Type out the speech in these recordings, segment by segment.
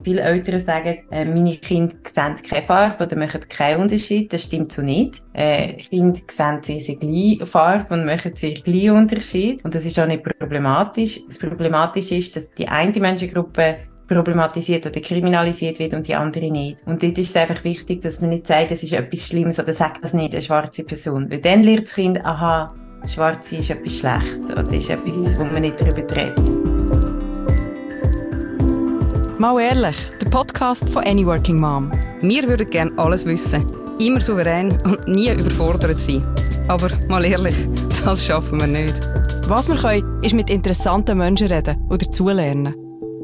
Viele Eltern sagen, meine Kinder sehen keine Farbe oder machen keinen Unterschied. Das stimmt so nicht. Kinder sehen sehr gleich Farbe und machen sehr gleich Unterschied. Und das ist auch nicht problematisch. Das Problematische ist, dass die eine Menschengruppe problematisiert oder kriminalisiert wird und die andere nicht. Und dort ist es einfach wichtig, dass man nicht sagt, das ist etwas Schlimmes oder sagt das nicht, eine schwarze Person. Weil dann lernt das Kind, aha, Schwarze ist etwas Schlechtes oder ist etwas, wo man nicht darüber redet. Mal ehrlich, der Podcast von Any Working Mom. Wir würden gerne alles wissen, immer souverän und nie überfordert sein. Aber mal ehrlich, das schaffen wir nicht. Was wir können, ist mit interessanten Menschen reden und dazulernen.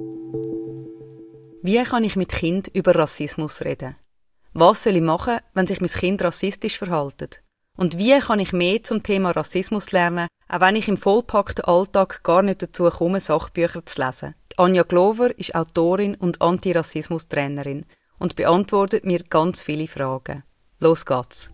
Wie kann ich mit Kind über Rassismus reden? Was soll ich machen, wenn sich mein Kind rassistisch verhält? Und wie kann ich mehr zum Thema Rassismus lernen, auch wenn ich im vollpackten Alltag gar nicht dazu komme, Sachbücher zu lesen? Anja Glover ist Autorin und Antirassismus-Trainerin und beantwortet mir ganz viele Fragen. Los geht's!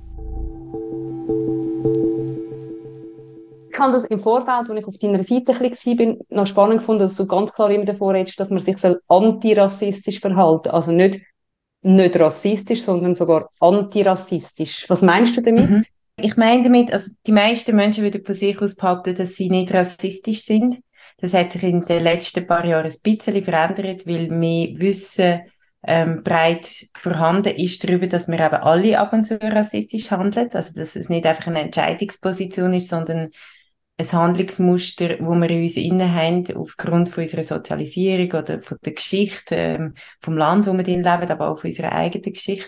Ich habe das im Vorfeld, als ich auf deiner Seite war, noch spannend gefunden, dass du ganz klar immer davor redest, dass man sich antirassistisch verhalten soll. Also nicht rassistisch, sondern sogar antirassistisch. Was meinst du damit? Ich meine damit, also die meisten Menschen würden von sich aus behaupten, dass sie nicht rassistisch sind. Das hat sich in den letzten paar Jahren ein bisschen verändert, weil mehr Wissen breit vorhanden ist darüber, dass wir eben alle ab und zu rassistisch handeln. Also dass es nicht einfach eine Entscheidungsposition ist, sondern ein Handlungsmuster, wo wir in uns inne haben, aufgrund von unserer Sozialisierung oder von der Geschichte vom Land, wo wir drin leben, aber auch von unserer eigenen Geschichte.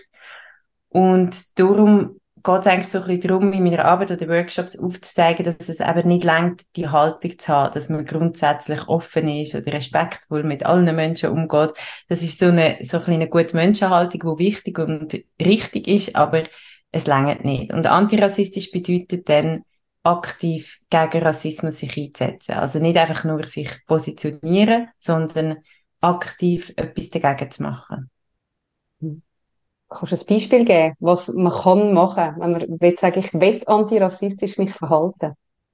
Und darum geht es eigentlich so ein bisschen darum, in meiner Arbeit oder Workshops aufzuzeigen, dass es eben nicht reicht, die Haltung zu haben, dass man grundsätzlich offen ist oder respektvoll mit allen Menschen umgeht. Das ist so eine kleine gute Menschenhaltung, die wichtig und richtig ist, aber es reicht nicht. Und antirassistisch bedeutet dann, aktiv gegen Rassismus sich einzusetzen. Also nicht einfach nur sich positionieren, sondern aktiv etwas dagegen zu machen. Kannst du ein Beispiel geben, was man kann machen, wenn man will sagen, ich will antirassistisch mich verhalten?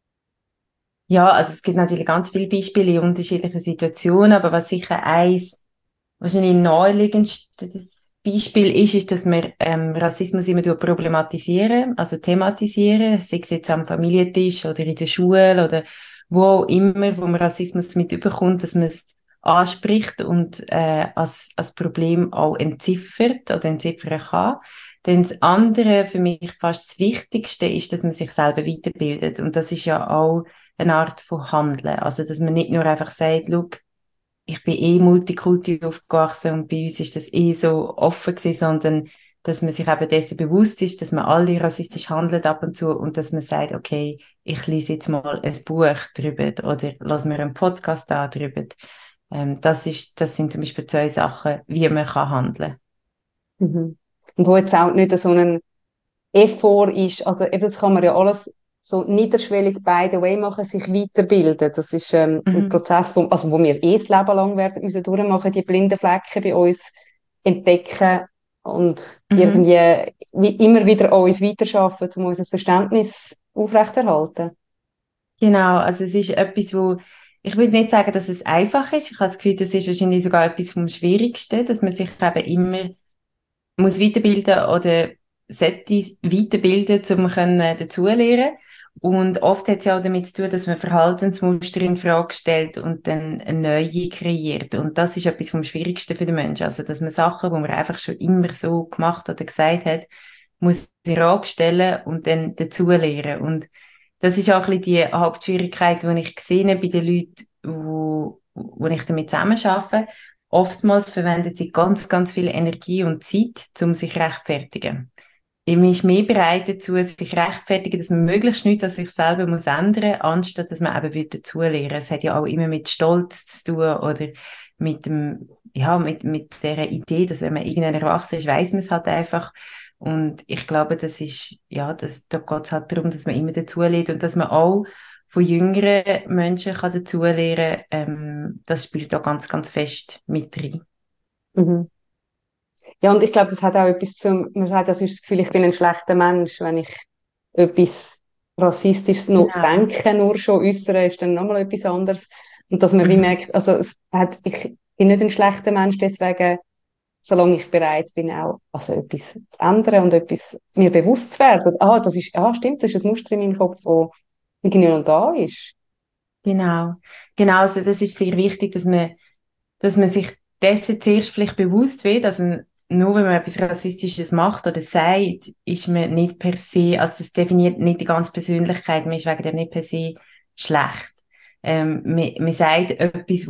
Ja, also es gibt natürlich ganz viele Beispiele in unterschiedlichen Situationen, aber was sicher eins wahrscheinlich naheliegendstes Beispiel ist, dass wir Rassismus immer problematisieren, also thematisieren, sei es jetzt am Familientisch oder in der Schule oder wo auch immer, wo man Rassismus mitbekommt, dass man es anspricht und als Problem auch entziffert oder entziffern kann. Dann das andere, für mich fast das Wichtigste, ist, dass man sich selber weiterbildet. Und das ist ja auch eine Art von Handeln. Also, dass man nicht nur einfach sagt, schau, ich bin Multikulti aufgewachsen und bei uns ist das so offen gewesen, sondern dass man sich eben dessen bewusst ist, dass man alle rassistisch handelt ab und zu und dass man sagt, okay, ich lese jetzt mal ein Buch drüber oder lass mir einen Podcast an drüber. Das sind zum Beispiel zwei Sachen, wie man kann handeln. Mhm. Und wo jetzt auch nicht so ein Effort ist, also eben, das kann man ja alles so niederschwellig by the way machen, sich weiterbilden. Das ist ein Prozess, wo wir das Leben lang werden müssen durchmachen, die blinden Flecken bei uns entdecken und irgendwie immer wieder an uns weiterschaffen, um unser Verständnis aufrechterhalten. Genau, also es ist etwas, ich würde nicht sagen, dass es einfach ist. Ich habe das Gefühl, das ist wahrscheinlich sogar etwas vom Schwierigsten, dass man sich eben immer muss weiterbilden oder sollte weiterbilden, um dazulernen. Und oft hat es ja auch damit zu tun, dass man Verhaltensmuster in Frage stellt und dann eine neue kreiert. Und das ist etwas vom Schwierigsten für den Menschen. Also, dass man Sachen, die man einfach schon immer so gemacht oder gesagt hat, muss in Frage stellen und dann dazulernen. Und das ist auch ein bisschen die Hauptschwierigkeit, die ich gesehen habe bei den Leuten, wo ich damit zusammenarbeite. Oftmals verwendet sie ganz, ganz viel Energie und Zeit, um sich zu rechtfertigen. Man ist mehr bereit dazu, sich zu rechtfertigen, dass man möglichst nichts an sich selber muss ändern, anstatt dass man eben dazulernen. Es hat ja auch immer mit Stolz zu tun oder mit der Idee, dass wenn man irgendwann erwachsen ist, weiss man es halt einfach. Und ich glaube, da geht es halt darum, dass man immer dazulernt und dass man auch von jüngeren Menschen kann dazulernen, das spielt auch ganz, ganz fest mit rein. Mhm. Ja, und ich glaube, das hat auch etwas man sagt, das ist das Gefühl, ich bin ein schlechter Mensch, wenn ich etwas Rassistisches nur Genau. denke, nur schon äußere, ist dann nochmal etwas anderes. Und dass man wie merkt, also ich bin nicht ein schlechter Mensch, deswegen solange ich bereit bin, auch also etwas zu ändern und etwas mir bewusst zu werden. Stimmt, das ist ein Muster in meinem Kopf, das irgendwie noch da ist. Genau. Genau, also das ist sehr wichtig, dass man sich dessen zuerst vielleicht bewusst wird, also nur wenn man etwas Rassistisches macht oder sagt, ist man nicht per se, also das definiert nicht die ganze Persönlichkeit, man ist wegen dem nicht per se schlecht. Man sagt etwas,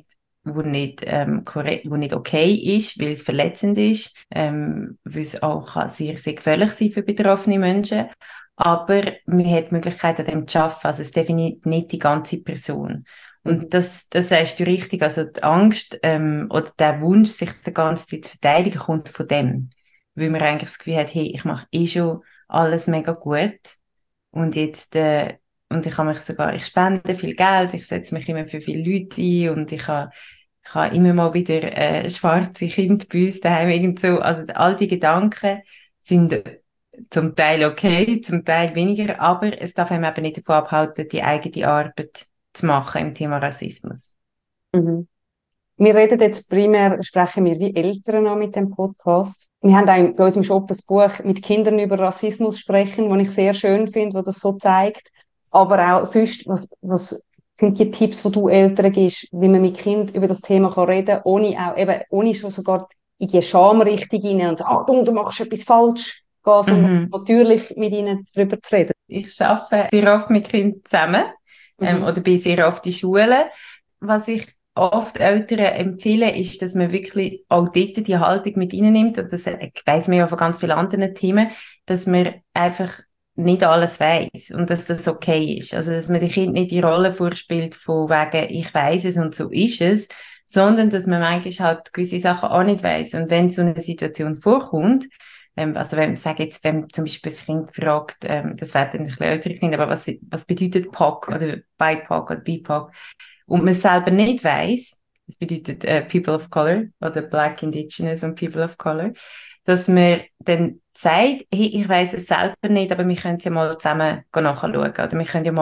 wo nicht okay ist, weil es verletzend ist, weil es auch kann sehr, sehr gefährlich sein für betroffene Menschen. Aber man hat die Möglichkeit, an dem zu arbeiten. Also es definiert nicht die ganze Person. Und das sagst du richtig. Also die Angst oder der Wunsch, sich die ganze Zeit zu verteidigen, kommt von dem. Weil man eigentlich das Gefühl hat, hey, ich mache eh schon alles mega gut. Und jetzt, und ich spende viel Geld, ich setze mich immer für viele Leute ein und ich habe immer mal wieder schwarze Kinder bei uns daheim irgend so. Also all die Gedanken sind zum Teil okay, zum Teil weniger, aber es darf einem eben nicht davon abhalten, die eigene Arbeit zu machen im Thema Rassismus. Mhm. Wir reden jetzt primär, sprechen wir wie Eltern an mit dem Podcast. Wir haben auch bei uns im Shop ein Buch mit Kindern über Rassismus sprechen, das ich sehr schön finde, das das so zeigt. Aber auch sonst, was sind die Tipps, die du Eltern gibst, wie man mit Kind über das Thema kann reden, ohne schon sogar in die Schamrichtung hinein und du machst etwas falsch, gehen, sondern natürlich mit ihnen darüber zu reden. Ich arbeite sehr oft mit Kindern zusammen, oder bin sehr oft in Schulen. Was ich oft Eltern empfehle, ist, dass man wirklich auch dort die Haltung mit nimmt. Und das weiss man ja von ganz vielen anderen Themen, dass man einfach nicht alles weiss und dass das okay ist. Also, dass man den Kind nicht die Rolle vorspielt von wegen, ich weiss es und so ist es, sondern dass man manchmal halt gewisse Sachen auch nicht weiss. Und wenn so eine Situation vorkommt, also wenn zum Beispiel das Kind fragt, das wird ein bisschen ältere Kind, aber was bedeutet POC oder BIPOC oder BIPOC? Und man selber nicht weiss, das bedeutet People of Color oder Black, Indigenous und People of Color, dass man dann sagt, hey, ich weiss es selber nicht, aber wir können es ja mal zusammen nachschauen oder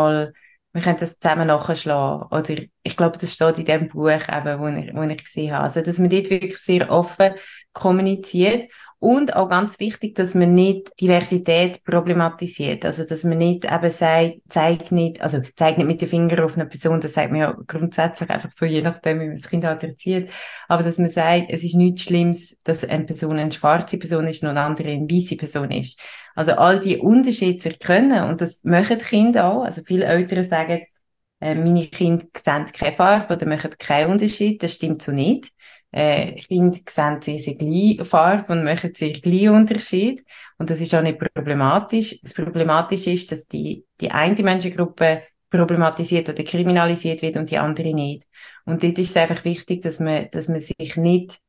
wir können das zusammen nachschlagen. Oder ich glaube, das steht in dem Buch, eben, wo ich gesehen habe. Also, dass man dort wirklich sehr offen kommuniziert. Und auch ganz wichtig, dass man nicht Diversität problematisiert. Also, dass man nicht eben sagt, zeigt nicht mit dem Finger auf eine Person, das sagt man ja grundsätzlich einfach so, je nachdem, wie man das Kind halt erzieht. Aber dass man sagt, es ist nichts Schlimmes, dass eine Person eine schwarze Person ist und eine andere eine weiße Person ist. Also, all die Unterschiede zu erkennen, und das machen die Kinder auch. Also, viele Eltern sagen, meine Kinder sehen keine Farbe oder machen keinen Unterschied. Das stimmt so nicht. Kinder sehen sehr gleich Farbe und machen sehr gleich Unterschied. Und das ist auch nicht problematisch. Das Problematische ist, dass die eine Menschengruppe problematisiert oder kriminalisiert wird und die andere nicht. Und dort ist es einfach wichtig, dass man sich nicht,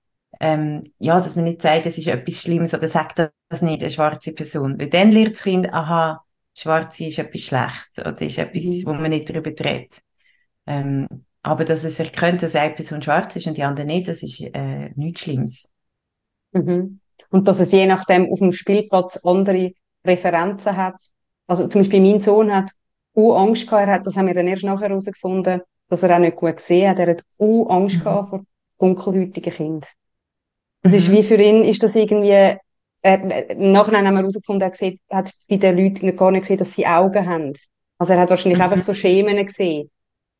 dass man nicht sagt, das ist etwas Schlimmes oder sagt das nicht eine schwarze Person. Weil dann lernt das Kind, aha, Schwarze ist etwas Schlechtes oder ist etwas, wo man nicht darüber redet. Aber dass es erkennt, dass eine Person schwarz ist und die andere nicht, das ist nichts Schlimmes. Mhm. Und dass es je nachdem auf dem Spielplatz andere Referenzen hat. Also zum Beispiel mein Sohn hat Angst gehabt, das haben wir dann erst nachher herausgefunden, dass er auch nicht gut gesehen hat. Er hat Angst gehabt vor dunkelhäutigen Kindern. Das ist wie für ihn, ist das irgendwie, nachher haben wir herausgefunden, er hat bei den Leuten gar nicht gesehen, dass sie Augen haben. Also er hat wahrscheinlich einfach so Schemen gesehen.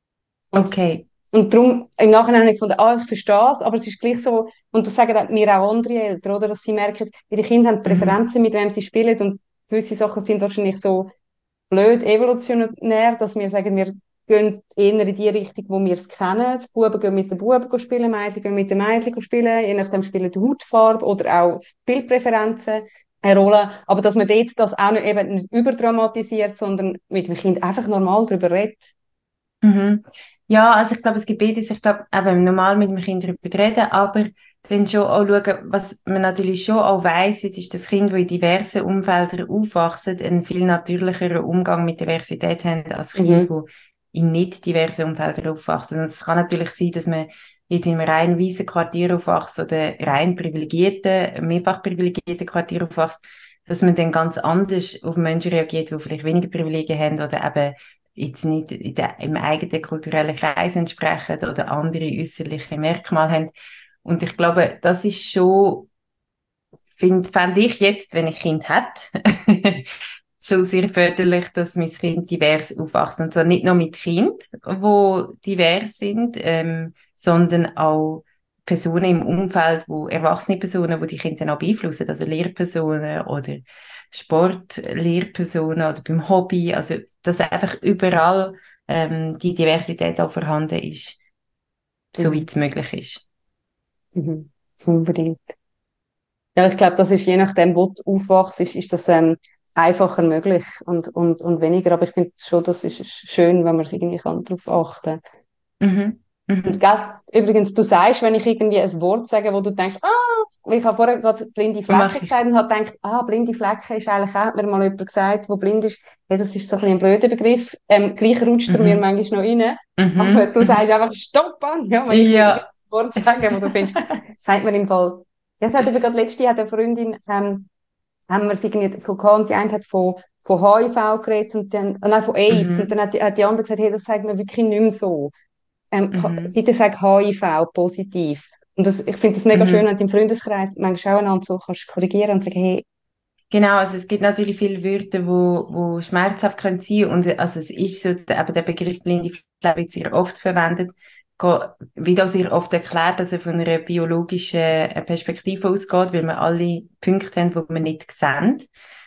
Okay. Und darum, im Nachhinein habe ich gefunden, ich verstehe es, aber es ist gleich so, und das sagen mir auch andere Eltern, oder, dass sie merken, ihre Kinder haben Präferenzen, mit wem sie spielen, und gewisse Sachen sind wahrscheinlich so blöd evolutionär, dass wir sagen, wir gehen eher in die Richtung, wo wir es kennen. Die Buben gehen mit den Buben spielen, Mädchen gehen mit den Mädchen spielen, je nachdem spielen die Hautfarbe oder auch Bildpräferenzen eine Rolle. Aber dass man dort das auch nicht überdramatisiert, sondern mit dem Kind einfach normal darüber redet. Mhm. Ja, also ich glaube, es gibt beides. Ich glaube, eben normal mit dem Kind darüber reden, aber dann schon auch schauen, was man natürlich schon auch weiss, jetzt ist das Kind, das in diversen Umfeldern aufwachsen, einen viel natürlicheren Umgang mit Diversität haben als Kinder, die in nicht diversen Umfeldern aufwachsen. Und es kann natürlich sein, dass man jetzt in einem rein weißen Quartier aufwachst oder rein privilegierten, mehrfach privilegierten Quartier aufwachst, dass man dann ganz anders auf Menschen reagiert, die vielleicht weniger Privilegien haben oder eben jetzt nicht im eigenen kulturellen Kreis entsprechen oder andere äußerliche Merkmale haben. Und ich glaube, das ist schon, fände ich jetzt, wenn ich Kind hätte, schon sehr förderlich, dass mein Kind divers aufwächst. Und zwar nicht nur mit Kindern, die divers sind, sondern auch Personen im Umfeld, erwachsene Personen, die die Kinder dann auch beeinflussen, also Lehrpersonen oder Sportlehrpersonen oder beim Hobby, also dass einfach überall die Diversität auch vorhanden ist, soweit es möglich ist. Mhm. Unbedingt. Ja, ich glaube, das ist je nachdem, wo du aufwachst, ist das einfacher möglich und weniger. Aber ich finde schon, das ist schön, wenn man irgendwie darauf achten kann. Mhm. Und Mhm. gell, übrigens, du sagst, wenn ich irgendwie ein Wort sage, wo du denkst, ich habe vorher gerade blinde Mach Flecken ich. gesagt und habe gedacht, blinde Flecken ist eigentlich auch, hat mir mal jemand gesagt, der blind ist, ja, das ist so ein bisschen ein blöder Begriff, gleich rutscht er mir Mhm. manchmal noch rein, aber Mhm. du Mhm. sagst einfach Stopp an, ja, wenn ich irgendwie ein Ja. Wort sage, wo du findest, sagt mir im Fall, ja, es hat eben gerade letztens hat eine Freundin, haben wir es irgendwie von gehabt, und die eine hat von HIV geredet und dann, nein, von AIDS, und Mhm. dann hat die andere gesagt, hey, das sagt mir wirklich nicht mehr so. Mhm. Bitte sag HIV positiv. Und ich finde das mega schön, Mhm. wenn du im Freundeskreis manchmal auch einander so kannst korrigieren und sagen, hey, Genau, also es gibt natürlich viele Wörter, wo schmerzhaft können sein, und also es ist so, aber der Begriff blinde Fleck wird sehr oft verwendet, wird auch sehr oft erklärt, dass er von einer biologischen Perspektive ausgeht, weil wir alle Punkte haben, die wir nicht sehen.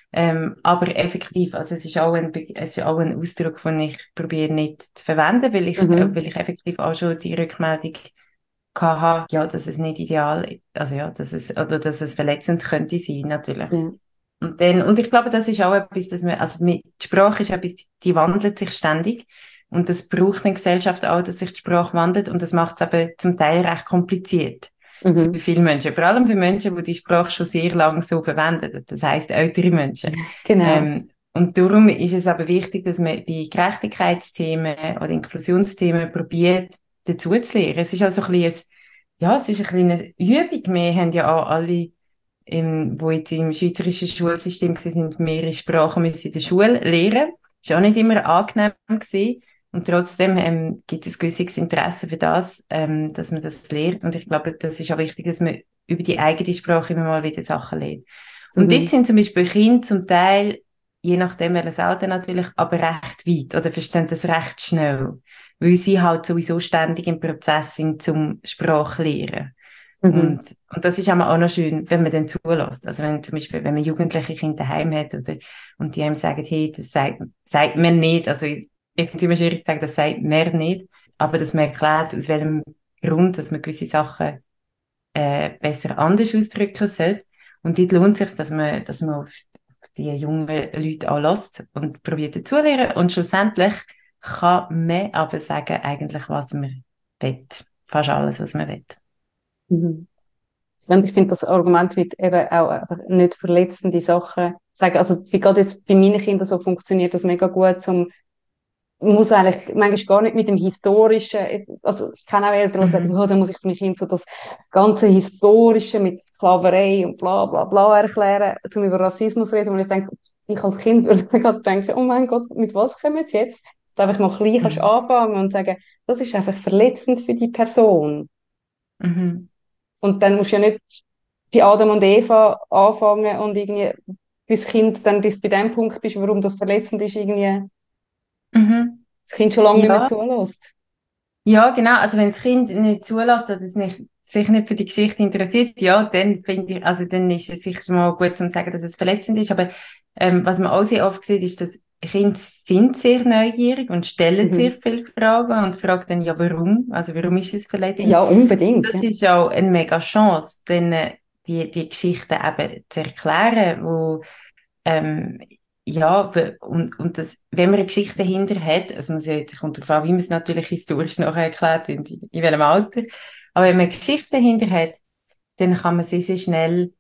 Aber effektiv, also es ist auch es ist auch ein Ausdruck, den ich probiere nicht zu verwenden, mhm, weil ich effektiv auch schon die Rückmeldung hatte, ja, dass es nicht ideal, also ja, dass es verletzend könnte sein, natürlich. ja, Und ich glaube, das ist auch etwas, die Sprache ist etwas, die wandelt sich ständig. Und das braucht eine Gesellschaft auch, dass sich die Sprache wandelt. Und das macht es aber zum Teil recht kompliziert für mhm, viele Menschen. Vor allem für Menschen, die die Sprache schon sehr lange so verwenden. Das heisst, ältere Menschen. genau. Und darum ist es aber wichtig, dass man bei Gerechtigkeitsthemen oder Inklusionsthemen probiert, dazu zu lernen. Es ist also ein bisschen es ist ein bisschen eine Übung. Wir haben ja auch alle wo jetzt im schweizerischen Schulsystem sind, mehrere Sprachen müssen in der Schule lernen. Das war auch nicht immer angenehm gewesen. Und trotzdem gibt es ein gewisses Interesse für das, dass man das lernt. Und ich glaube, das ist auch wichtig, dass man über die eigene Sprache immer mal wieder Sachen lernt. Und dort Mhm, sind zum Beispiel Kinder zum Teil, je nachdem welches Alter natürlich, aber recht weit oder verstehen das recht schnell, weil sie halt sowieso ständig im Prozess sind zum Sprachlehren. mhm, Und das ist auch noch schön, wenn man dann zulässt. Also wenn zum Beispiel, wenn man jugendliche Kinder daheim hat und die einem sagen, hey, das sagt mir nicht. Also ich finde es immer schwierig zu sagen, das sagt mir nicht. Aber dass man erklärt, aus welchem Grund, dass man gewisse Sachen besser anders ausdrücken sollte. Und dort lohnt es sich, dass man auf die jungen Leute auch lässt und probiert dazuzulernen. Und schlussendlich kann man aber sagen, eigentlich, was man will. Fast alles, was man will. mhm. Und ich finde, das Argument wird eben auch einfach nicht verletzende Sachen sagen. Also, wie gerade jetzt bei meinen Kindern so funktioniert das mega gut, muss eigentlich manchmal gar nicht mit dem Historischen, also ich kenne auch Eltern, die sagen, Mhm. oh, dann muss ich meinem Kind so das ganze Historische mit Sklaverei und bla bla bla erklären, um über Rassismus zu reden, und ich denke, ich als Kind würde mir gerade denken, oh mein Gott, mit was kommen sie jetzt? Dass du einfach mal klein kannst Mhm. anfangen und sagen, das ist einfach verletzend für die Person. Mhm. Und dann musst du ja nicht bei Adam und Eva anfangen und irgendwie bis Kind dann bis bei dem Punkt bist, warum das verletzend ist, irgendwie Mhm. das Kind schon lange nicht mehr Ja, zulässt. ja, genau. Also wenn das Kind nicht zulässt oder sich nicht für die Geschichte interessiert, ja, dann finde ich, also dann ist es sicher mal gut zu sagen, dass es verletzend ist. Aber was man auch sehr oft sieht, ist, dass Kinder sind sehr neugierig und stellen sehr Mhm. viele Fragen und fragen dann, ja, warum? Also warum ist es verletzend? Ja, unbedingt. Das Ja. ist auch eine mega Chance, denn die Geschichten eben zu erklären, wo Ähm, ja, das, wenn man eine Geschichte dahinter hat, also man sollte, kommt darauf an, wie man es natürlich historisch nachher erklärt, in welchem Alter, aber wenn man eine Geschichte dahinter hat, dann kann man sehr, sehr schnell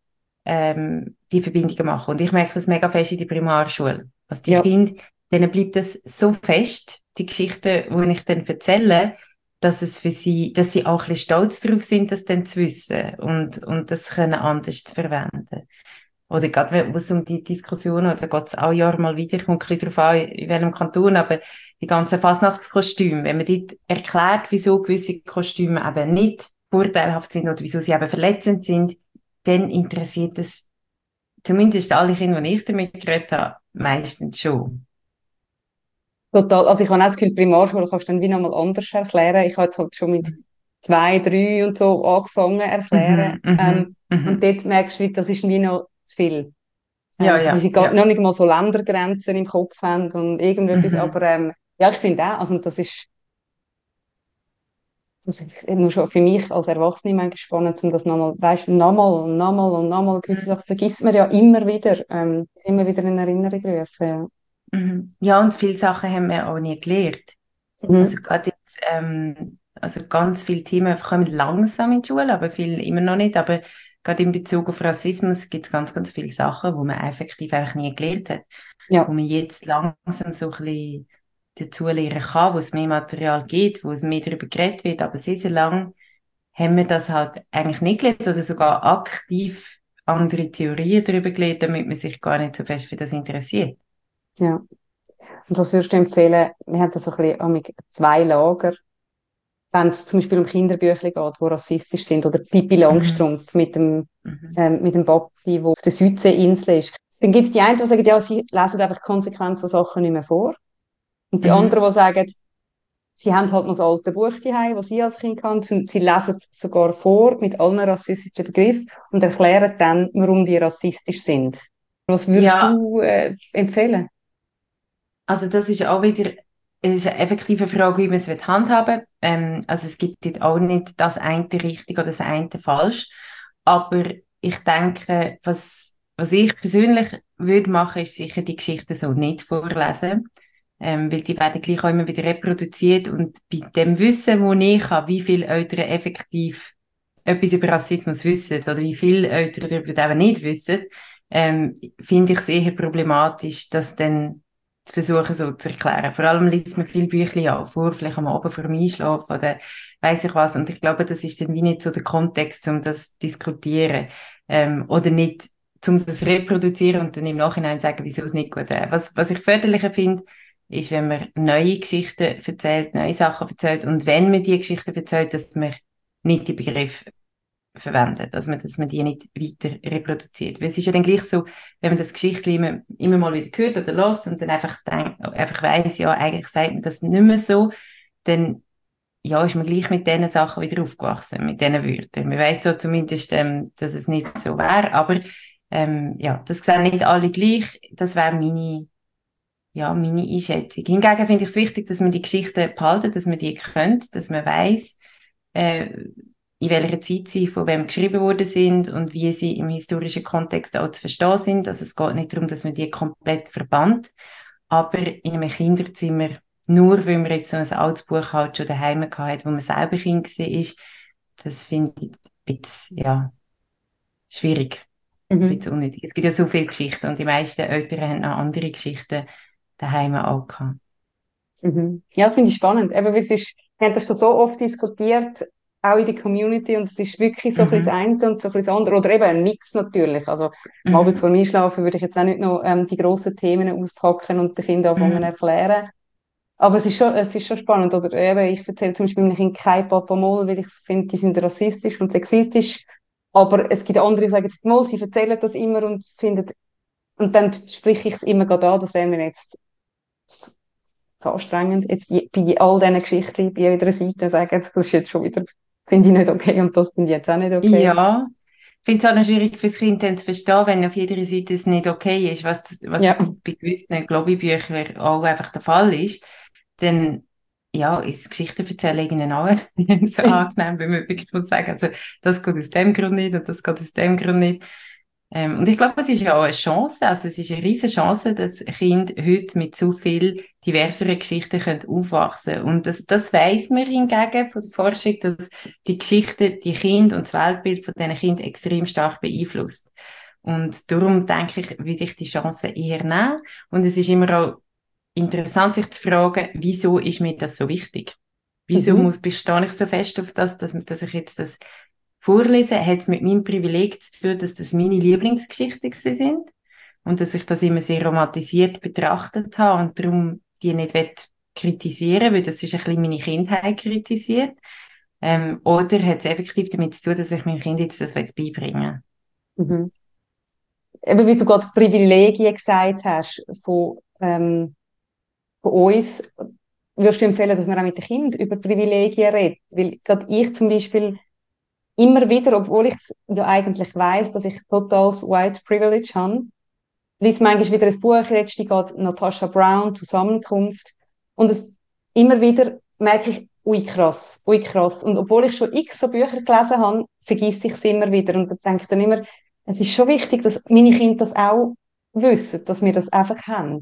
die Verbindungen machen. Und ich merke das mega fest in der Primarschule. Also die Ja. Kinder, denen bleibt das so fest, die Geschichte, die ich dann erzähle, dass es für sie, dass sie auch ein bisschen stolz darauf sind, das dann zu wissen und das können anders zu verwenden. Oder gerade, wo es um die Diskussion, oder geht es auch Jahr mal wieder, kommt ein bisschen darauf an, in welchem Kanton, aber die ganzen Fasnachtskostüme, wenn man dort erklärt, wieso gewisse Kostüme eben nicht vorteilhaft sind oder wieso sie eben verletzend sind, dann interessiert es zumindest alle Kinder, die ich damit geredet habe, meistens schon. Total. Also ich habe auch das Gefühl, Primarschule kannst du dann wie nochmal anders erklären. Ich habe jetzt halt schon mit 2, 3 und so angefangen erklären. Und dort merkst du, das ist wie noch zu viel. Ja, Weil sie noch nicht mal so Ländergrenzen im Kopf haben und irgendetwas. Aber ja, ich finde auch, also das ist nur schon für mich als Erwachsene manchmal spannend, um das nochmal, weißt du, nochmal, gewisse Sachen vergisst man ja immer wieder in Erinnerung rufen. Ja. Ja, und viele Sachen haben wir auch nie gelernt. Also gerade jetzt, also ganz viele Themen kommen langsam in die Schule, aber viele immer noch nicht. Aber gerade in Bezug auf Rassismus gibt es ganz, ganz viele Sachen, wo man effektiv eigentlich nie gelernt hat. Ja. Wo man jetzt langsam so ein bisschen dazu lernen kann, wo es mehr Material gibt, wo es mehr darüber geredet wird. Aber sehr, sehr lang haben wir das halt eigentlich nicht gelernt oder sogar aktiv andere Theorien darüber gelernt, damit man sich gar nicht so fest für das interessiert. Ja. Und was würdest du empfehlen? Wir haben da so ein bisschen zwei Lager. Wenn es zum Beispiel um Kinderbücher geht, die rassistisch sind, oder Pippi Langstrumpf mit dem Papi, der auf der Südseeinsel ist. Dann gibt es die einen, die sagen, ja, sie lesen einfach konsequent so Sachen nicht mehr vor. Und die anderen, die sagen, sie haben halt noch das alte Buch daheim, das sie als Kind hatten, und sie lesen es sogar vor mit allen rassistischen Begriffen und erklären dann, warum die rassistisch sind. Was würdest du empfehlen? Also das ist auch wieder, es ist eine effektive Frage, wie man es handhaben will. Also es gibt jetzt auch nicht das eine richtig oder das eine falsch. Aber ich denke, was ich persönlich würde machen, ist sicher die Geschichten so nicht vorlesen. Weil die werden gleich auch immer wieder reproduziert. Und bei dem Wissen, wo ich habe, wie viele Eltern effektiv etwas über Rassismus wissen oder wie viele Eltern darüber eben nicht wissen, finde ich es eher problematisch, dass dann zu versuchen, so zu erklären. Vor allem liest man viele Bücher auch vor, vielleicht am Abend vor dem Einschlafen oder weiss ich was. Und ich glaube, das ist dann wie nicht so der Kontext, um das zu diskutieren. Oder nicht, um das zu reproduzieren und dann im Nachhinein sagen, wieso es nicht gut ist. Was ich förderlicher finde, ist, wenn man neue Geschichten erzählt, neue Sachen erzählt. Und wenn man die Geschichten erzählt, dass man nicht die Begriffe verwendet, dass man die nicht weiter reproduziert. Weil es ist ja dann gleich so, wenn man das Geschichtchen immer mal wieder hört oder hört und dann einfach weiss, ja, eigentlich sagt man das nicht mehr so, dann ja, ist man gleich mit diesen Sachen wieder aufgewachsen, mit diesen Wörtern. Man weiss so zumindest, dass es nicht so wäre, aber ja, das sehen nicht alle gleich. Das wäre meine Einschätzung. Hingegen finde ich es wichtig, dass man die Geschichten behalten, dass man die kennt, dass man weiss, in welcher Zeit sie von wem geschrieben worden sind und wie sie im historischen Kontext auch zu verstehen sind. Also es geht nicht darum, dass man die komplett verbannt, aber in einem Kinderzimmer, nur weil man jetzt so ein altes Buch halt schon daheim hatte, wo man selber Kind war, das finde ich ein bisschen, ja, schwierig. Ein bisschen unnötig. Es gibt ja so viele Geschichten und die meisten Eltern haben noch andere Geschichten daheim auch gehabt. Ja, finde ich spannend. Eben, wir haben das schon so oft diskutiert, auch in der Community, und es ist wirklich so ein bisschen das eine und so ein bisschen das andere. Oder eben ein Mix natürlich. Also am Abend vor dem Einschlafen würde ich jetzt auch nicht noch die grossen Themen auspacken und den Kindern anfangen erklären. Aber es ist schon spannend. Oder eben, ich erzähle zum Beispiel meinen Kindern kein Papa Moll, weil ich finde, die sind rassistisch und sexistisch. Aber es gibt andere, die sagen, Moll, sie erzählen das immer und finden, und dann spreche ich es immer gerade an, das wäre mir jetzt anstrengend. Jetzt bei all diesen Geschichten, bei jeder Seite sagen, das ist jetzt schon wieder, finde ich nicht okay und das finde ich jetzt auch nicht okay. Ja, ich finde es auch noch schwierig fürs Kind dann zu verstehen, wenn auf jeder Seite es nicht okay ist, was jetzt bei gewissen Globibüchern auch einfach der Fall ist, dann ja, ist Geschichten erzählen ihnen auch nicht so angenehm, wenn man wirklich muss sagen, also das geht aus dem Grund nicht und das geht aus dem Grund nicht. Und ich glaube, es ist ja auch eine Chance, also es ist eine riesige Chance, dass Kinder heute mit so viel diverseren Geschichten können aufwachsen können. Und das weiss man hingegen von der Forschung, dass die Geschichte die Kinder und das Weltbild von diesen Kindern extrem stark beeinflusst. Und darum denke ich, würde ich die Chance eher nehmen. Und es ist immer auch interessant, sich zu fragen, wieso ist mir das so wichtig? Wieso bestehe ich so fest auf das, dass ich jetzt das vorlese? Hat es mit meinem Privileg zu tun, dass das meine Lieblingsgeschichten sind und dass ich das immer sehr romantisiert betrachtet habe und darum die nicht kritisieren will, weil das ist ein bisschen meine Kindheit kritisiert? Oder hat es effektiv damit zu tun, dass ich meinem Kind jetzt das beibringen will? Mhm. Eben, wie du gerade Privilegien gesagt hast von uns, würdest du empfehlen, dass man auch mit den Kindern über Privilegien redet? Weil gerade ich zum Beispiel immer wieder, obwohl ich ja eigentlich weiss, dass ich totales White Privilege habe, liest manchmal wieder ein Buch, letztens geht Natasha Brown, Zusammenkunft, und immer wieder merke ich, ui krass, ui krass. Und obwohl ich schon x so Bücher gelesen habe, vergesse ich es immer wieder und denke dann immer, es ist schon wichtig, dass meine Kinder das auch wissen, dass wir das einfach haben.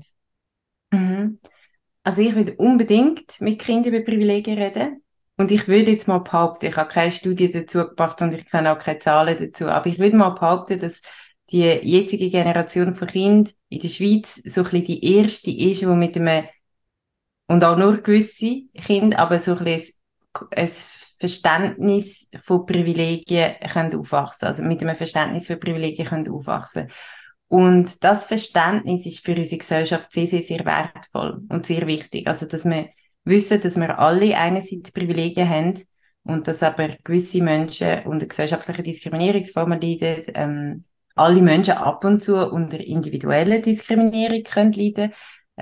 Mhm. Also ich würde unbedingt mit Kindern über Privilegien reden. Und ich würde jetzt mal behaupten, ich habe keine Studie dazu gebracht und ich kenne auch keine Zahlen dazu, aber ich würde mal behaupten, dass die jetzige Generation von Kindern in der Schweiz so ein bisschen die erste ist, die mit einem, und auch nur gewisse Kinder, aber so ein bisschen ein Verständnis von Privilegien können aufwachsen, also mit einem Verständnis für Privilegien können aufwachsen. Und das Verständnis ist für unsere Gesellschaft sehr, sehr, sehr wertvoll und sehr wichtig. Also, dass wir wissen, dass wir alle einerseits Privilegien haben und dass aber gewisse Menschen unter gesellschaftlichen Diskriminierungsformen leiden, alle Menschen ab und zu unter individuellen Diskriminierung können leiden,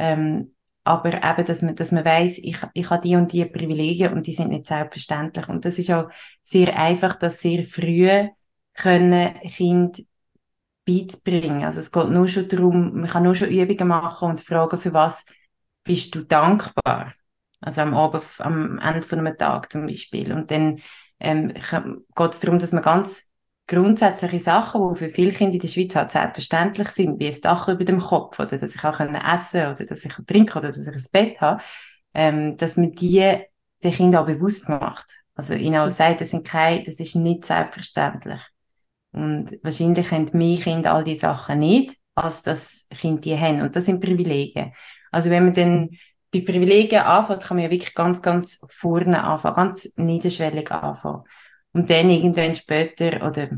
aber eben, dass man weiss, ich habe die und die Privilegien und die sind nicht selbstverständlich. Und das ist auch sehr einfach, dass sehr früh können Kinder beizubringen. Also es geht nur schon darum, man kann nur schon Übungen machen und fragen, für was bist du dankbar? Also am Abend, am Ende von einem Tag zum Beispiel. Und dann geht es darum, dass man ganz grundsätzliche Sachen, die für viele Kinder in der Schweiz halt selbstverständlich sind, wie ein Dach über dem Kopf oder dass ich auch essen kann oder dass ich trinken kann oder dass ich ein Bett habe, dass man die den Kindern auch bewusst macht. Also ihnen auch sagt, das ist nicht selbstverständlich. Und wahrscheinlich haben mehr Kinder all diese Sachen nicht, als das Kinder die haben. Und das sind Privilegien. Also wenn man dann bei Privilegien anfängt, kann man ja wirklich ganz, ganz vorne anfangen, ganz niederschwellig anfangen. Und dann irgendwann später oder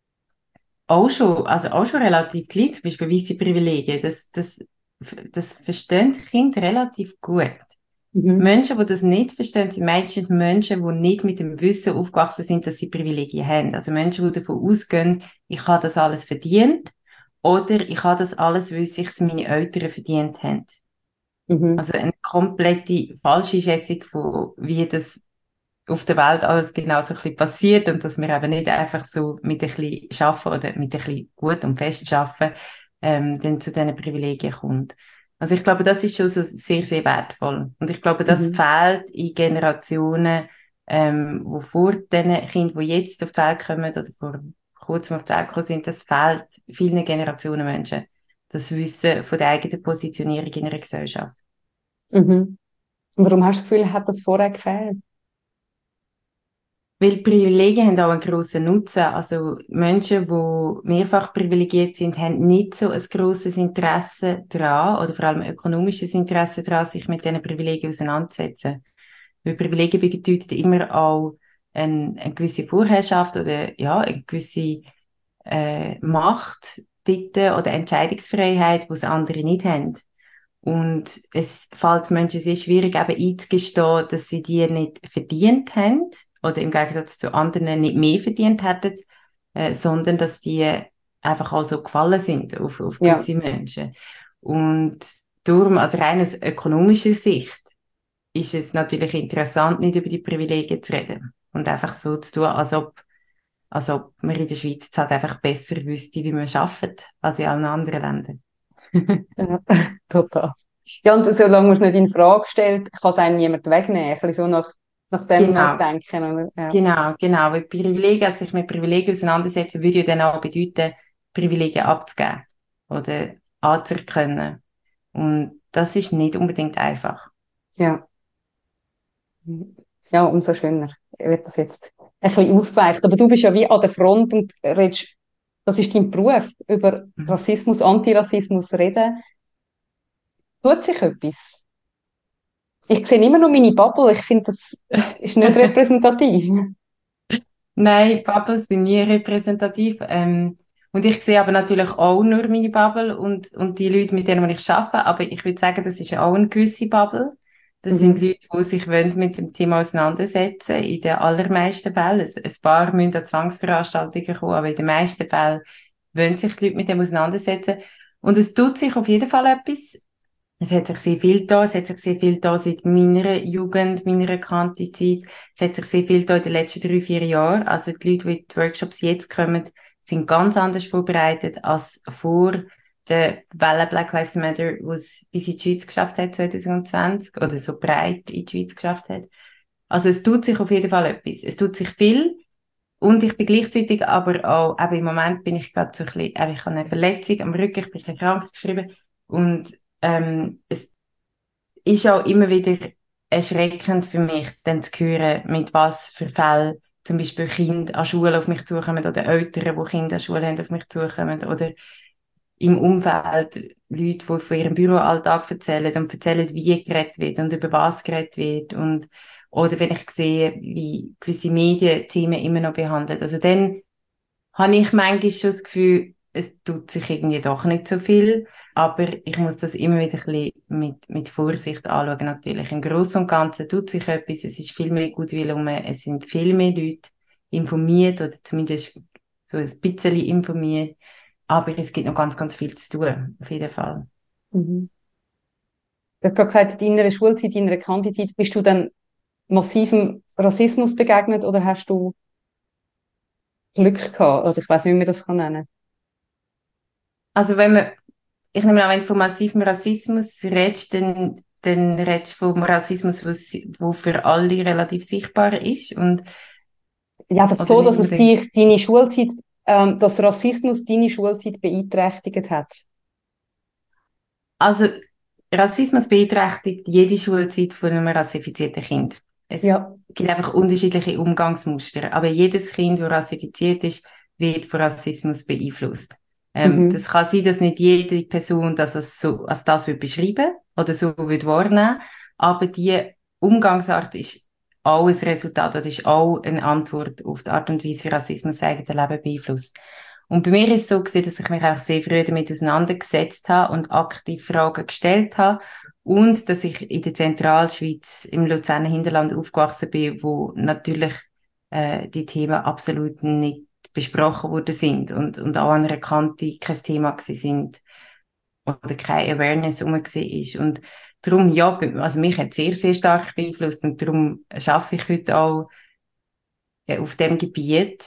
auch schon relativ klein, zum Beispiel weisse Privilegien, das verstehen die Kinder relativ gut. Mhm. Menschen, die das nicht verstehen, sind meistens Menschen, die nicht mit dem Wissen aufgewachsen sind, dass sie Privilegien haben. Also Menschen, die davon ausgehen, ich habe das alles verdient oder ich habe das alles, weil sich meine Eltern verdient haben. Mhm. Also eine komplette falsche Schätzung von, wie das auf der Welt alles genau so ein bisschen passiert und dass wir eben nicht einfach so mit ein bisschen Schaffen oder mit ein bisschen gut und fest schaffen, dann zu diesen Privilegien kommt. Also ich glaube, das ist schon so sehr, sehr wertvoll. Und ich glaube, das Mhm. fehlt in Generationen, wo vor den Kindern, die jetzt auf die Welt kommen oder vor kurzem auf die Welt gekommen sind, das fehlt vielen Generationen Menschen. Das Wissen von der eigenen Positionierung in einer Gesellschaft. Mhm. Und warum hast du das Gefühl, hat das vorher gefehlt? Weil Privilegien haben auch einen grossen Nutzen. Also Menschen, die mehrfach privilegiert sind, haben nicht so ein grosses Interesse daran, oder vor allem ökonomisches Interesse daran, sich mit diesen Privilegien auseinanderzusetzen. Weil Privilegien bedeuten immer auch eine gewisse Vorherrschaft oder ja, eine gewisse Macht dort oder Entscheidungsfreiheit, die es andere nicht haben. Und es fällt Menschen sehr schwierig, eben einzugestehen, dass sie die nicht verdient haben oder im Gegensatz zu anderen nicht mehr verdient hätten, sondern dass die einfach auch so gefallen sind auf Ja. gewisse Menschen. Und darum, also rein aus ökonomischer Sicht, ist es natürlich interessant, nicht über die Privilegien zu reden und einfach so zu tun, als ob man in der Schweiz jetzt halt einfach besser wüsste, wie man arbeitet, als in allen anderen Ländern. Ja, total. Ja, und solange man es nicht in Frage stellt, kann es einem niemand wegnehmen. Ein bisschen so nach dem Genau. denken, oder? Ja. Genau. Weil Privilegien, also sich mit Privilegien auseinandersetzen, würde ja dann auch bedeuten, Privilegien abzugeben oder anzuerkennen. Und das ist nicht unbedingt einfach. Ja. Ja, umso schöner wird das jetzt ein bisschen aufgeweicht. Aber du bist ja wie an der Front und redest, das ist dein Beruf, über Mhm. Rassismus, Antirassismus reden. Tut sich etwas? Ich sehe immer nur meine Bubble. Ich finde, das ist nicht repräsentativ. Nein, Bubbles sind nie repräsentativ. Und ich sehe aber natürlich auch nur meine Bubble und die Leute, mit denen ich arbeite. Aber ich würde sagen, das ist auch eine gewisse Bubble. Das sind Leute, die sich mit dem Thema auseinandersetzen in den allermeisten Fällen. Ein paar müssen an Zwangsveranstaltungen kommen, aber in den meisten Fällen wollen sich die Leute mit dem auseinandersetzen. Und es tut sich auf jeden Fall etwas. Es hat sich sehr viel da. Es hat sich sehr viel da seit meiner Jugend, meiner Kanti-Zeit. Es hat sich sehr viel da in den letzten 3-4 Jahren. Also die Leute, die in die Workshops jetzt kommen, sind ganz anders vorbereitet als vor der Welle Black Lives Matter, wo es bis in die Schweiz geschafft hat, 2020, oder so breit in die Schweiz geschafft hat. Also es tut sich auf jeden Fall etwas. Es tut sich viel. Und ich bin gleichzeitig aber auch, eben im Moment bin ich gerade so ein bisschen, ich habe eine Verletzung am Rücken, ich bin ein bisschen krank geschrieben. Und es ist auch immer wieder erschreckend für mich, dann zu hören, mit was für Fällen zum Beispiel Kinder an Schule auf mich zukommen oder Eltern, die Kinder an Schule haben, auf mich zukommen oder im Umfeld Leute, die von ihrem Büroalltag erzählen und erzählen, wie geredet wird und über was geredet wird und oder wenn ich sehe, wie gewisse Medien Themen immer noch behandeln. Also dann habe ich manchmal schon das Gefühl, es tut sich irgendwie doch nicht so viel, aber ich muss das immer wieder ein bisschen mit Vorsicht anschauen natürlich. Im Großen und Ganzen tut sich etwas, es ist viel mehr Gutwill rum, es sind viel mehr Leute informiert oder zumindest so ein bisschen informiert, aber es gibt noch ganz, ganz viel zu tun, auf jeden Fall. Mhm. Du hast gerade gesagt, in deiner Schulzeit, in deiner Kandidizeit, bist du dann massivem Rassismus begegnet oder hast du Glück gehabt? Also ich weiß nicht, wie man das kann nennen. Also ich nehme an, wenn du von massivem Rassismus redest, dann redest du vom Rassismus, wo für alle relativ sichtbar ist. Ja, aber so, dass es dich, deine Schulzeit, dass Rassismus deine Schulzeit beeinträchtigt hat. Also Rassismus beeinträchtigt jede Schulzeit von einem rassifizierten Kind. Es gibt einfach unterschiedliche Umgangsmuster, aber jedes Kind, das rassifiziert ist, wird von Rassismus beeinflusst. Das kann sein, dass nicht jede Person das als das wird beschreiben oder so wird wahrnehmen, aber die Umgangsart ist auch ein Resultat, das ist auch eine Antwort auf die Art und Weise, wie Rassismus das eigene Leben beeinflusst. Und bei mir ist es so gewesen, dass ich mich auch sehr früh damit auseinandergesetzt habe und aktiv Fragen gestellt habe und dass ich in der Zentralschweiz im Luzerner Hinterland aufgewachsen bin, wo natürlich die Themen absolut nicht besprochen worden sind und auch an einer Kante kein Thema gewesen sind oder keine Awareness herum war. Und darum, ja, also mich hat sehr, sehr stark beeinflusst und darum arbeite ich heute auch auf dem Gebiet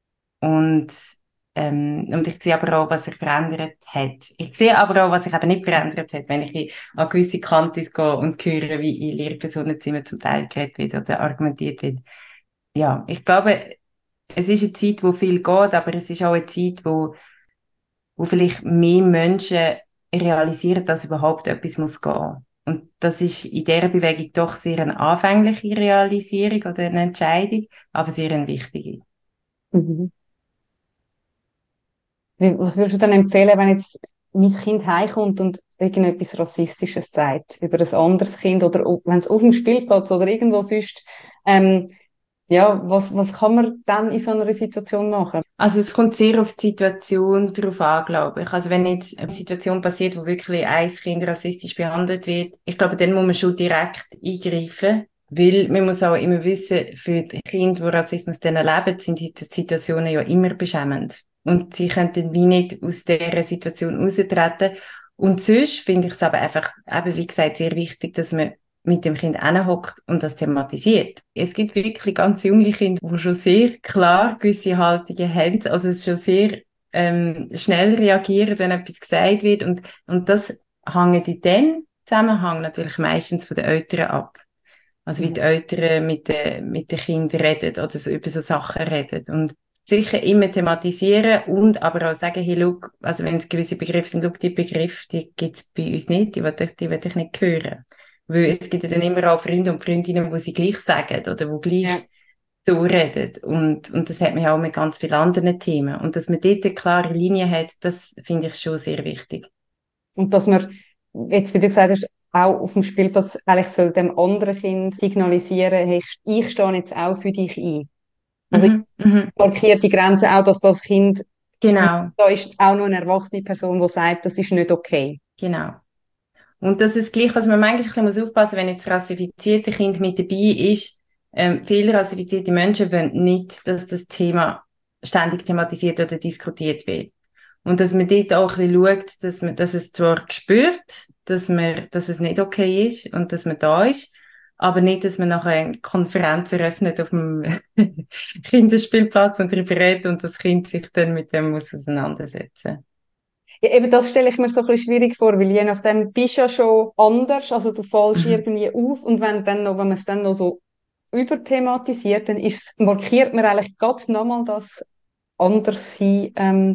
und ich sehe aber auch, was sich verändert hat. Ich sehe aber auch, was sich eben nicht verändert hat, wenn ich an gewisse Kantis gehe und höre, wie in Lehrpersonenzimmern zum Teil geredet wird oder argumentiert wird. Ja, ich glaube, es ist eine Zeit, wo viel geht, aber es ist auch eine Zeit, wo vielleicht mehr Menschen realisieren, dass überhaupt etwas muss gehen. Und das ist in dieser Bewegung doch sehr eine anfängliche Realisierung oder eine Entscheidung, aber sehr eine wichtige. Mhm. Was würdest du dann empfehlen, wenn jetzt mein Kind heimkommt und irgendetwas Rassistisches sagt über ein anderes Kind oder wenn es auf dem Spielplatz oder irgendwo sonst, ja, was kann man dann in so einer Situation machen? Also es kommt sehr auf die Situation drauf an, glaube ich. Also wenn jetzt eine Situation passiert, wo wirklich ein Kind rassistisch behandelt wird, ich glaube, dann muss man schon direkt eingreifen. Weil man muss auch immer wissen, für die Kinder, die Rassismus dann erleben, sind die Situationen ja immer beschämend. Und sie können dann wie nicht aus dieser Situation raustreten. Und sonst finde ich es aber einfach, eben wie gesagt, sehr wichtig, dass man mit dem Kind hinhockt und das thematisiert. Es gibt wirklich ganz junge Kinder, die schon sehr klar gewisse Haltungen haben, also schon sehr schnell reagieren, wenn etwas gesagt wird. Und das hängt in dem Zusammenhang natürlich meistens von den Eltern ab. Also wie die Eltern mit den Kindern reden oder so über so Sachen reden. Und sicher immer thematisieren und aber auch sagen, hey, look, also wenn es gewisse Begriffe sind, look, die Begriffe, die gibt's bei uns nicht, die will ich nicht hören. Weil es gibt ja dann immer auch Freunde und Freundinnen, die sie gleich sagen oder die gleich so reden. Und das hat man ja auch mit ganz vielen anderen Themen. Und dass man dort eine klare Linie hat, das finde ich schon sehr wichtig. Und dass man, jetzt wie du gesagt hast, auch auf dem Spielplatz eigentlich soll dem anderen Kind signalisieren, hey, ich stehe jetzt auch für dich ein. Also ich markiere die Grenze auch, dass das Kind, genau, da ist auch noch eine erwachsene Person, die sagt, das ist nicht okay. Genau. Und das ist gleich, was man manchmal ein bisschen aufpassen muss, wenn jetzt rassifizierte Kind mit dabei ist. Viele rassifizierte Menschen wollen nicht, dass das Thema ständig thematisiert oder diskutiert wird. Und dass man dort auch ein bisschen schaut, dass es zwar spürt, dass es nicht okay ist und dass man da ist, aber nicht, dass man nachher eine Konferenz eröffnet auf dem Kinderspielplatz und darüber redet und das Kind sich dann mit dem muss auseinandersetzen. Ja, eben das stelle ich mir so ein bisschen schwierig vor, weil je nachdem bist du ja schon anders, also du fällst irgendwie auf und wenn man es dann noch so überthematisiert, dann markiert man eigentlich ganz nochmal das Anderssein.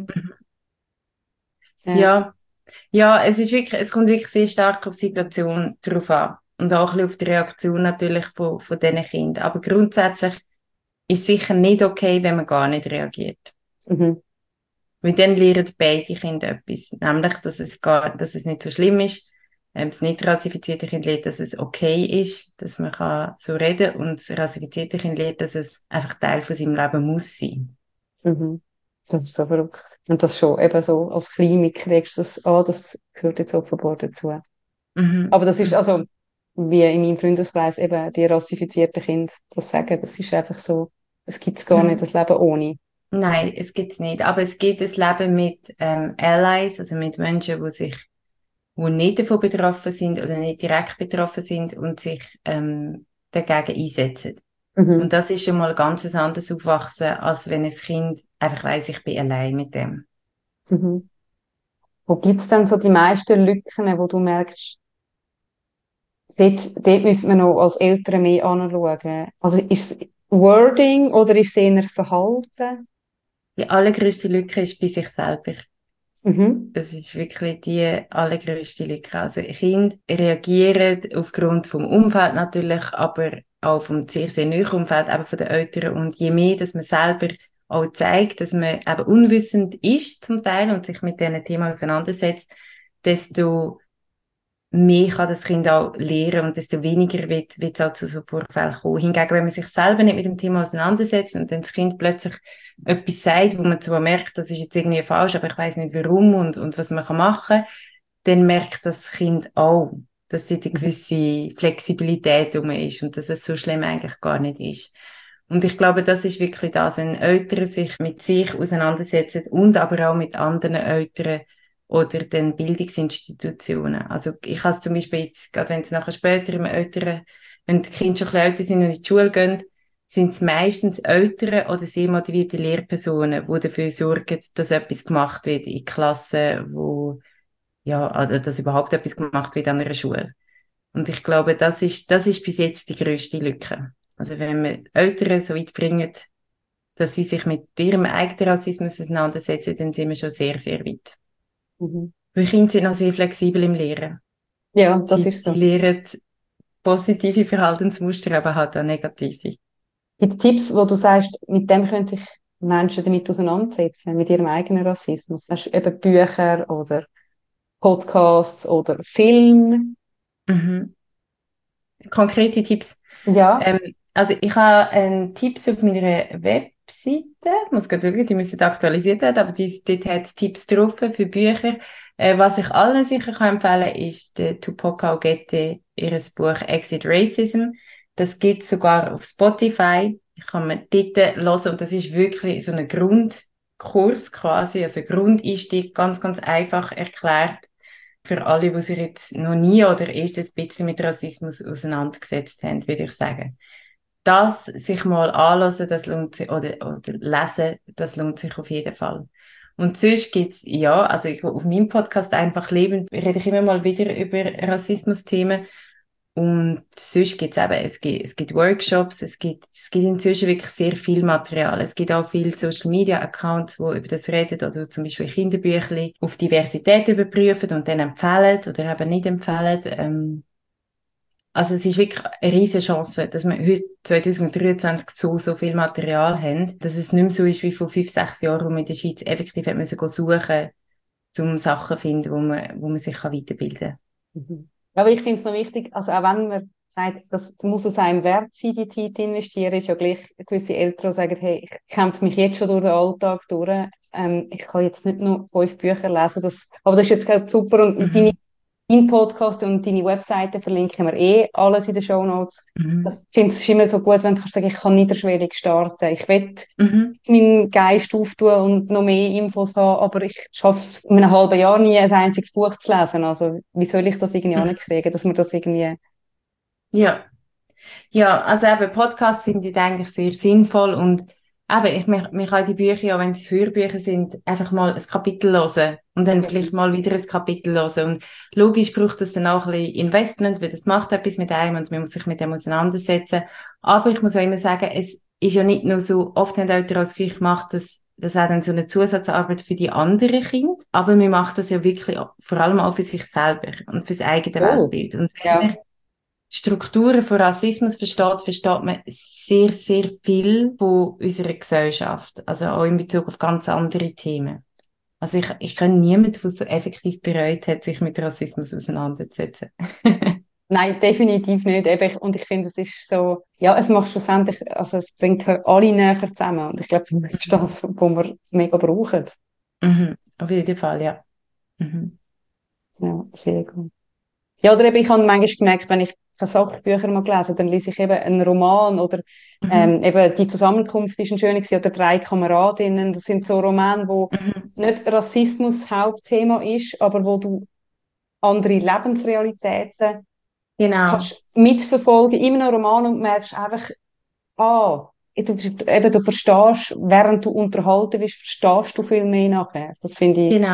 Ja. Ja, es kommt wirklich sehr stark auf die Situation drauf an. Und auch ein bisschen auf die Reaktion natürlich von diesen Kindern. Aber grundsätzlich ist es sicher nicht okay, wenn man gar nicht reagiert. Mhm. Weil dann lernen beide Kinder etwas. Nämlich, dass es nicht so schlimm ist. Das nicht rassifizierte Kind lernt, dass es okay ist, dass man kann so reden. Und das rassifizierte Kind lernt, dass es einfach Teil von seinem Leben muss sein. Mhm. Das ist so verrückt. Und das schon eben so als Kleine kriegst du das gehört jetzt offenbar dazu. Mhm. Aber das ist also, wie in meinem Freundeskreis eben die rassifizierten Kinder das sagen, das ist einfach so, es gibt es gar nicht, das Leben ohne. Nein, es gibt's nicht. Aber es gibt das Leben mit Allies, also mit Menschen, die nicht davon betroffen sind oder nicht direkt betroffen sind und sich dagegen einsetzen. Mhm. Und das ist schon mal ganz ein anderes Aufwachsen, als wenn ein Kind einfach weiss, ich bin allein mit dem. Mhm. Wo gibt es denn so die meisten Lücken, wo du merkst, dort müssen wir noch als Eltern mehr anschauen? Also ist es Wording oder ist es eher das Verhalten? Die allergrößte Lücke ist bei sich selber. Mhm. Das ist wirklich die allergrößte Lücke. Also Kinder reagieren aufgrund vom Umfeld natürlich, aber auch vom sehr, sehr nahen Umfeld, eben von den Eltern. Und je mehr, dass man selber auch zeigt, dass man eben unwissend ist zum Teil und sich mit diesen Themen auseinandersetzt, desto mehr kann das Kind auch lernen und desto weniger wird es auch zu so Vorfällen kommen. Hingegen, wenn man sich selber nicht mit dem Thema auseinandersetzt und dann das Kind plötzlich etwas sagt, wo man zwar merkt, das ist jetzt irgendwie falsch, aber ich weiß nicht warum und was man machen kann, dann merkt das Kind auch, dass dort eine gewisse Flexibilität rum ist und dass es so schlimm eigentlich gar nicht ist. Und ich glaube, das ist wirklich das, wenn Eltern sich mit sich auseinandersetzen und aber auch mit anderen Eltern oder den Bildungsinstitutionen. Also ich habe es zum Beispiel jetzt, gerade wenn es nachher später im Eltern, wenn die Kinder schon ein bisschen älter sind und in die Schule gehen, sind es meistens ältere oder sehr motivierte Lehrpersonen, die dafür sorgen, dass etwas gemacht wird in Klassen, also dass überhaupt etwas gemacht wird an einer Schule. Und ich glaube, das ist bis jetzt die grösste Lücke. Also wenn wir Eltern so weit bringen, dass sie sich mit ihrem eigenen Rassismus auseinandersetzen, dann sind wir schon sehr, sehr weit. Mhm. Weil Kinder sind noch sehr flexibel im Lehren. Ja, das ist Sie so. lernen positive Verhaltensmuster, aber halt auch negative. Gibt es Tipps, wo du sagst, mit dem können sich Menschen damit auseinandersetzen, mit ihrem eigenen Rassismus? Hast du eben Bücher oder Podcasts oder Film? Mhm. Konkrete Tipps. Ja. Also ich habe Tipps auf meiner Webseite. Ich muss gerade schauen, die müssen aktualisiert werden, aber dort hat es Tipps drauf für Bücher. Was ich allen sicher kann empfehlen ist Tupac Ogette, ihr Buch Exit Racism. Das gibt es sogar auf Spotify. Ich kann mir dort hören und das ist wirklich so ein Grundkurs quasi, also Grundeinstieg, ganz, ganz einfach erklärt für alle, die sich jetzt noch nie oder erst ein bisschen mit Rassismus auseinandergesetzt haben, würde ich sagen. Das sich mal anhören, das lohnt sich, oder lesen, das lohnt sich auf jeden Fall. Und sonst gibt's, ja, also auf meinem Podcast «Einfach leben» rede ich immer mal wieder über Rassismus-Themen. Und sonst gibt's eben, es gibt Workshops, es gibt inzwischen wirklich sehr viel Material. Es gibt auch viele Social Media Accounts, die über das reden oder zum Beispiel Kinderbüchli auf Diversität überprüfen und dann empfehlen oder eben nicht empfehlen. Also es ist wirklich eine riesige Chance, dass wir heute 2023 so viel Material haben, dass es nicht mehr so ist wie vor 5, 6 Jahren, wo man in der Schweiz effektiv hat müssen suchen, um Sachen zu finden, wo man sich weiterbilden kann. Mhm. Aber ich finde es noch wichtig, also auch wenn man sagt, das muss es einem wert sein, die Zeit zu investieren, ist ja gleich gewisse Eltern, die sagen, hey, ich kämpfe mich jetzt schon durch den Alltag durch, ich kann jetzt nicht nur 5 Bücher lesen, aber das ist jetzt gerade super und deine deinen Podcast und deine Webseite verlinken wir alles in den Shownotes. Ich finde es immer so gut, wenn du sagen kannst, ich kann niederschwellig starten. Ich will meinen Geist auftun und noch mehr Infos haben, aber ich schaffe es in einem halben Jahr nie, ein einziges Buch zu lesen. Also wie soll ich das irgendwie ankriegen, dass man das irgendwie... Ja, also eben Podcasts sind eigentlich sehr sinnvoll und eben, man kann die Bücher, ja, wenn es Hörbücher sind, einfach mal ein Kapitel hören und dann vielleicht mal wieder ein Kapitel hören. Und logisch braucht es dann auch ein bisschen Investment, weil das macht etwas mit einem und man muss sich mit dem auseinandersetzen. Aber ich muss auch immer sagen, es ist ja nicht nur so, oft haben Eltern das Gefühl gemacht, dass das auch dann so eine Zusatzarbeit für die anderen Kinder. Aber man macht das ja wirklich vor allem auch für sich selber und für das eigene Weltbild. Und wenn man Strukturen von Rassismus versteht man sehr, sehr viel von unserer Gesellschaft. Also auch in Bezug auf ganz andere Themen. Also ich kenne niemanden, der so effektiv bereut hat, sich mit Rassismus auseinanderzusetzen. Nein, definitiv nicht. Und ich finde, es ist so, ja, es macht schlussendlich, also es bringt alle näher zusammen. Und ich glaube, das ist das, was wir mega brauchen. Auf jeden Fall, ja. Ja, sehr gut. Ja, oder eben, ich habe manchmal gemerkt, wenn ich Sachbücher mal gelesen, dann lese ich eben einen Roman oder eben «Die Zusammenkunft» ist ein schöner gewesen, oder «Drei Kameradinnen». Das sind so Romane, wo nicht Rassismus Hauptthema ist, aber wo du andere Lebensrealitäten kannst mitverfolgen in einem Roman und merkst einfach, du verstehst, während du unterhalten bist, verstehst du viel mehr nachher. Das finde ich...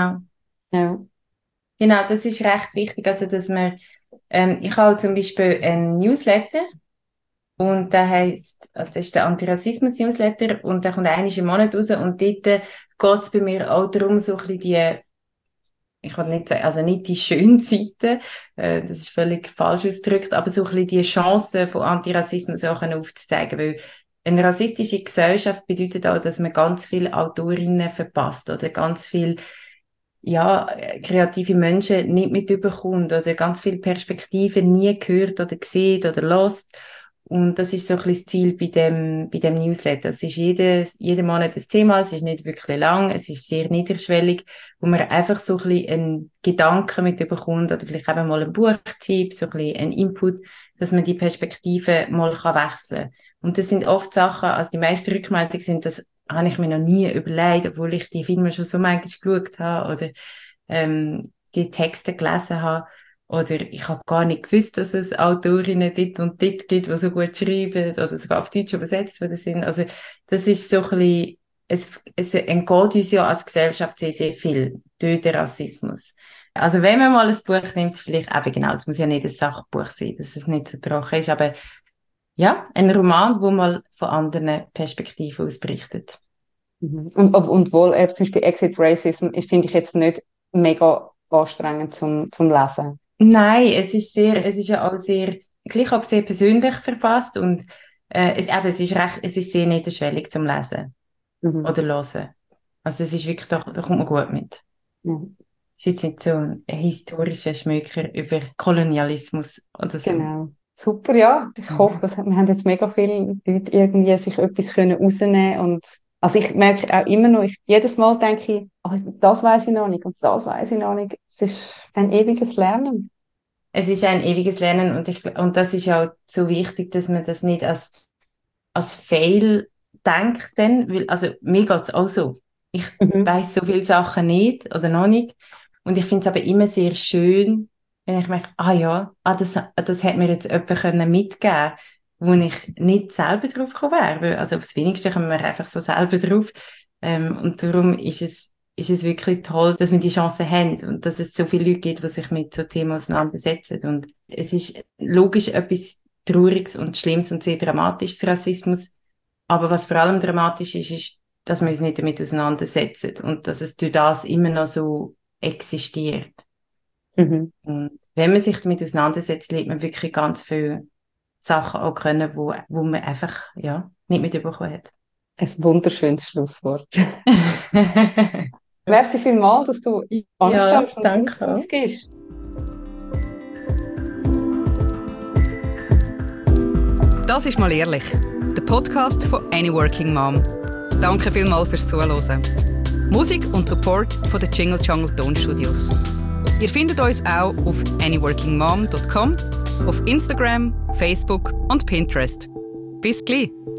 Genau, das ist recht wichtig, also dass man, ich habe zum Beispiel einen Newsletter und der heisst, also das ist der Antirassismus-Newsletter und der kommt einmal im Monat raus und dort geht es bei mir auch darum, so ein bisschen die, ich will nicht sagen, also nicht die schönen Seiten, das ist völlig falsch ausgedrückt, aber so ein bisschen die Chancen von Antirassismus auch aufzuzeigen, weil eine rassistische Gesellschaft bedeutet auch, dass man ganz viele Autorinnen verpasst oder ganz viel kreative Menschen nicht mitbekommt oder ganz viele Perspektiven nie gehört oder gesehen oder lost. Und das ist so ein bisschen das Ziel bei dem Newsletter. Es ist jeden Monat ein Thema, es ist nicht wirklich lang, es ist sehr niederschwellig, wo man einfach so ein bisschen einen Gedanken mitbekommt oder vielleicht eben mal einen Buchtipp, so ein bisschen einen Input, dass man die Perspektive mal wechseln kann. Und das sind oft Sachen, also die meisten Rückmeldungen sind, dass habe ich mir noch nie überlegt, obwohl ich die Filme schon so manchmal geschaut habe oder die Texte gelesen habe. Oder ich habe gar nicht gewusst, dass es Autorinnen dort und dort gibt, die so gut schreiben oder sogar auf Deutsch übersetzt worden sind. Also das ist so ein bisschen, es entgeht uns ja als Gesellschaft sehr, sehr viel durch den Rassismus. Also wenn man mal ein Buch nimmt, vielleicht eben genau, es muss ja nicht ein Sachbuch sein, dass es nicht so trocken ist, aber ja, ein Roman, wo mal von anderen Perspektiven aus berichtet. Und wohl, zum Beispiel Exit Racism, finde ich jetzt nicht mega anstrengend zum Lesen. Nein, es ist ja auch sehr, gleich auch sehr persönlich verfasst und es ist sehr niederschwellig zum Lesen oder hören. Also es ist wirklich, da kommt man gut mit. Es ist jetzt nicht so ein historischer Schmöker über Kolonialismus oder so. Genau. Super, ja. Ich hoffe, wir haben jetzt mega viele Leute irgendwie sich etwas rausnehmen können. Und also ich merke auch immer noch, jedes Mal denke ich, das weiss ich noch nicht und das weiss ich noch nicht. Es ist ein ewiges Lernen. Es ist ein ewiges Lernen und das ist auch so wichtig, dass man das nicht als Fail denkt, weil, also mir geht's auch so. Ich weiss so viele Sachen nicht oder noch nicht und ich finde es aber immer sehr schön, wenn ich merke, das hat mir jetzt jemand mitgeben können, wo ich nicht selber drauf gekommen wäre. Also aufs Wenigste kommen wir einfach so selber drauf. Und darum ist es wirklich toll, dass wir die Chance haben und dass es so viele Leute gibt, die sich mit so Themen auseinandersetzen. Und es ist logisch etwas Trauriges und Schlimmes und sehr Dramatisches, Rassismus. Aber was vor allem dramatisch ist, dass wir uns nicht damit auseinandersetzen und dass es durch das immer noch so existiert. Und wenn man sich damit auseinandersetzt, lernt man wirklich ganz viele Sachen auch können, wo man einfach, nicht mitbekommen hat. Ein wunderschönes Schlusswort. Merci vielmals, dass du anstehst und danke. Aufgehst. Das ist «Mal ehrlich», der Podcast von Any Working Mom. Danke vielmals fürs Zuhören. Musik und Support von den Jingle Jungle Tonstudios. Ihr findet uns auch auf anyworkingmom.com, auf Instagram, Facebook und Pinterest. Bis gleich!